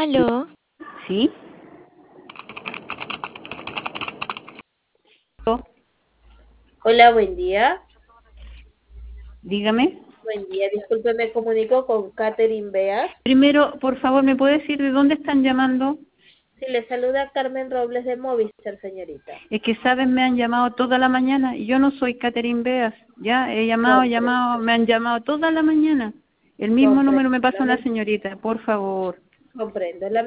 Aló, ¿Sí? Oh, Hola, buen día. dígame. Buen día, disculpe, me comunico con Catherine Beas. Primero, por favor, ¿me puede decir de dónde están llamando? Si le saluda Carmen Robles de Movistar, señorita. Es que, ¿saben? Me han llamado toda la mañana y yo no soy Catherine Beas. Ya, he llamado, Comprendo, me han llamado toda la mañana. El mismo número comprendo. me pasó una señorita, por favor. Comprendo.